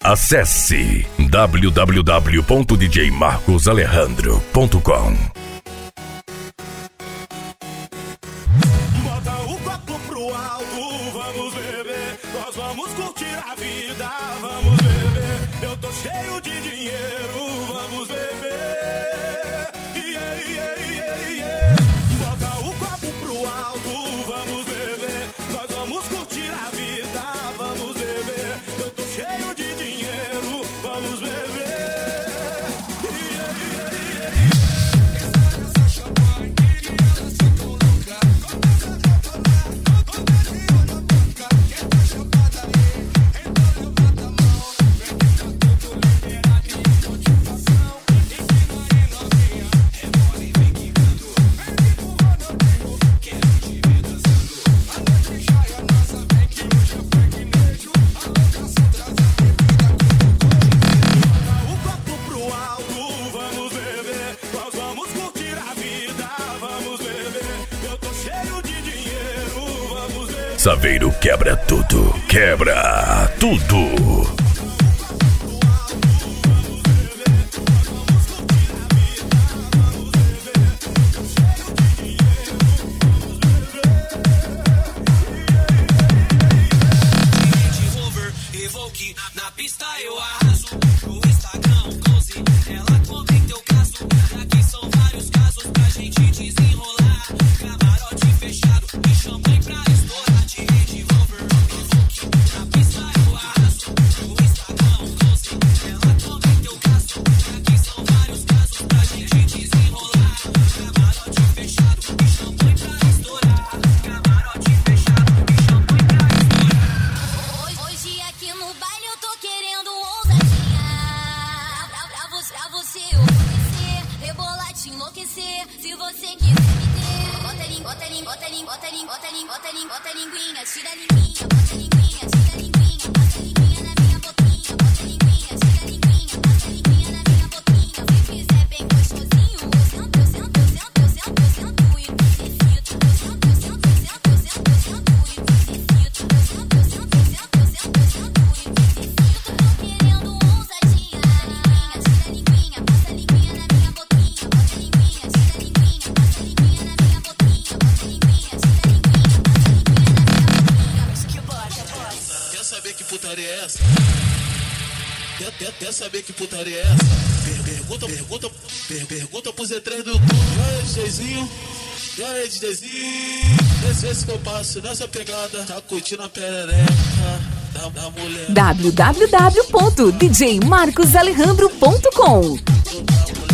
Acesse www.djmarcosalejandro.com. Bota o copo pro alto, vamos beber. Nós vamos curtir a vida, vamos beber. Eu tô cheio de dinheiro, vamos beber. Yeah, yeah, yeah, yeah. Bota o copo pro alto, vamos beber. Nós vamos curtir a vida, vamos beber. Eu tô cheio de dinheiro, vamos beber. Yeah, yeah, yeah, yeah. Saveiro quebra tudo, quebra tudo. Na pista eu arraso, no Instagram close, ela comenta eu caso. Aqui são vários casos pra gente desenrolar. Camarote fechado e champanhe pra estourar. De Range Rover, Evoque, na pista eu arraso, no Instagram close, ela comenta eu caso. Aqui são vários casos pra gente desenrolar. Camarote fechado e champanhe pra estourar. Camarote fechado e champanhe pra estourar. Hoje aqui no baile eu tô querendo ousadinha. Pra você oferecer, rebolar, te enlouquecer. Se você quiser me ter, bota linguinha, tira a linguinha, bota linguinha, tira a linguinha, passa a linguinha na minha boquinha, bota linguinha, tira a linguinha, passa a linguinha na minha boquinha. Se fizer bem gostosinho, eu sento e necessito. Eu sento e necessito. Eu sento e necessito. Tô querendo ousadinha. Tira a linguinha, passa a linguinha na minha boquinha, bota linguinha, tira a linguinha, passa a linguinha na minha boquinha, bota linguinha, tira a linguinha, passa a linguinha na minha boquinha. Quer saber que putaria é essa? Quer saber que putaria é essa? Pergunta pro Z3 do clube. E aí, DJzinho? E aí, DJzinho? Esse que eu passo nessa pegada. Tá curtindo a perereca da mulher. www.djmarcosalejandro.com. Da mulher.